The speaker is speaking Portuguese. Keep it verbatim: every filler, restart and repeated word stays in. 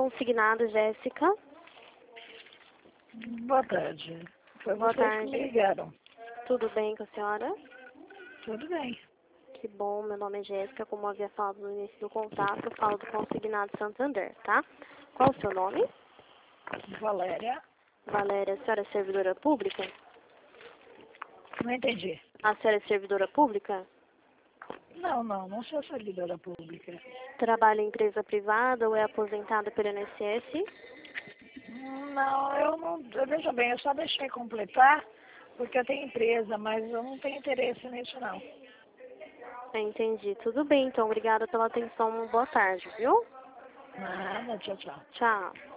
consignado, Jéssica. Boa tarde. Foi Boa vocês tarde. que me ligaram. Tudo bem com a senhora? Tudo bem. Que bom, meu nome é Jéssica, como havia falado no início do contato, eu falo do consignado Santander, tá? Qual o seu nome? Valéria. Valéria, a senhora é servidora pública? Não entendi. A senhora é servidora pública? Não, não, não sou servidora pública. Trabalha em empresa privada ou é aposentada pelo I N S S? Não, eu não. Veja bem, eu só deixei completar porque eu tenho empresa, mas eu não tenho interesse nisso não. Entendi. Tudo bem, então. Obrigada pela atenção. Uma boa tarde, viu? Nada, tchau, tchau. Tchau.